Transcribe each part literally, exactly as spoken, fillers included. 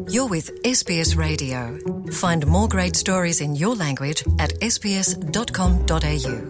You're with S B S Radio. Find more great stories in your language at s b s dot com dot a u.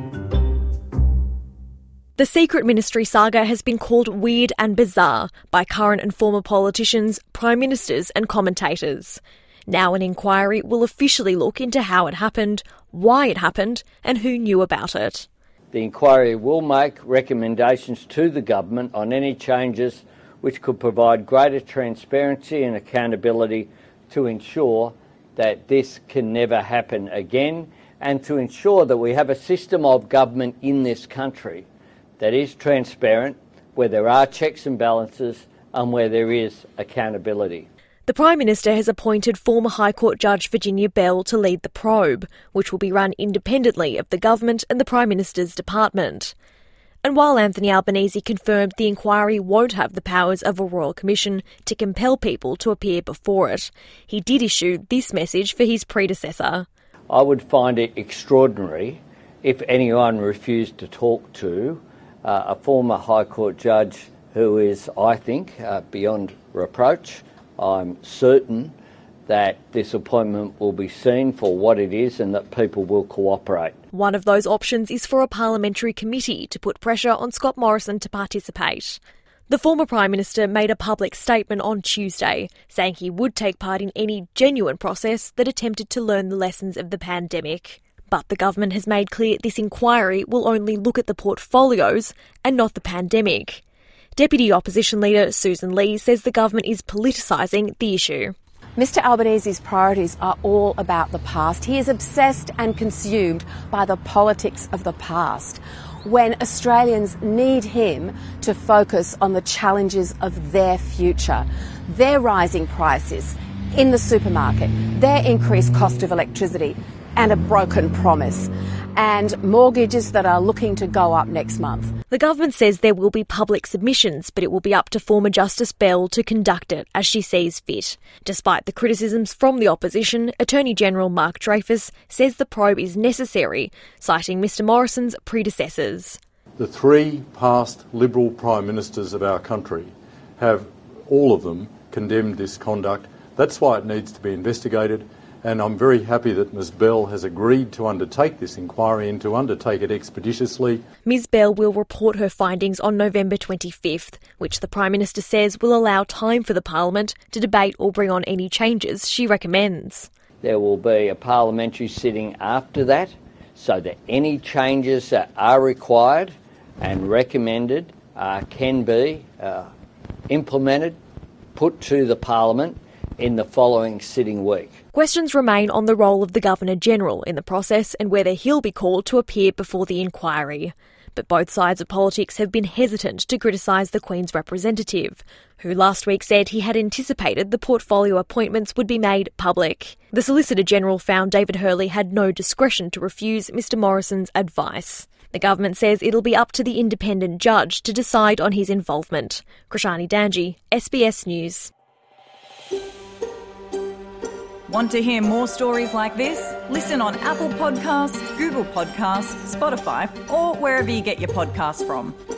The Secret Ministry saga has been called weird and bizarre by current and former politicians, prime ministers and commentators. Now an inquiry will officially look into how it happened, why it happened and who knew about it. The inquiry will make recommendations to the government on any changes which could provide greater transparency and accountability to ensure that this can never happen again, and to ensure that we have a system of government in this country that is transparent, where there are checks and balances and where there is accountability. The Prime Minister has appointed former High Court Judge Virginia Bell to lead the probe, which will be run independently of the government and the Prime Minister's department. And while Anthony Albanese confirmed the inquiry won't have the powers of a royal commission to compel people to appear before it, he did issue this message for his predecessor. I would find it extraordinary if anyone refused to talk to uh, a former High Court judge who is, I think, uh, beyond reproach. I'm certain that this appointment will be seen for what it is and that people will cooperate. One of those options is for a parliamentary committee to put pressure on Scott Morrison to participate. The former Prime Minister made a public statement on Tuesday, saying he would take part in any genuine process that attempted to learn the lessons of the pandemic. But the government has made clear this inquiry will only look at the portfolios and not the pandemic. Deputy Opposition Leader Susan Lee says the government is politicising the issue. Mister Albanese's priorities are all about the past. He is obsessed and consumed by the politics of the past, when Australians need him to focus on the challenges of their future, their rising prices in the supermarket, their increased cost of electricity and a broken promise, and mortgages that are looking to go up next month. The government says there will be public submissions, but it will be up to former Justice Bell to conduct it as she sees fit. Despite the criticisms from the opposition, Attorney General Mark Dreyfus says the probe is necessary, citing Mr Morrison's predecessors. The three past Liberal Prime Ministers of our country have, all of them, condemned this conduct. That's why it needs to be investigated. And I'm very happy that Miz Bell has agreed to undertake this inquiry and to undertake it expeditiously. Miz Bell will report her findings on November twenty-fifth, which the Prime Minister says will allow time for the Parliament to debate or bring on any changes she recommends. There will be a parliamentary sitting after that, so that any changes that are required and recommended uh, can be uh, implemented, put to the Parliament in the following sitting week. Questions remain on the role of the Governor-General in the process and whether he'll be called to appear before the inquiry. But both sides of politics have been hesitant to criticise the Queen's representative, who last week said he had anticipated the portfolio appointments would be made public. The Solicitor-General found David Hurley had no discretion to refuse Mr Morrison's advice. The government says it'll be up to the independent judge to decide on his involvement. Krishani Danji, S B S News. Want to hear more stories like this? Listen on Apple Podcasts, Google Podcasts, Spotify, or wherever you get your podcasts from.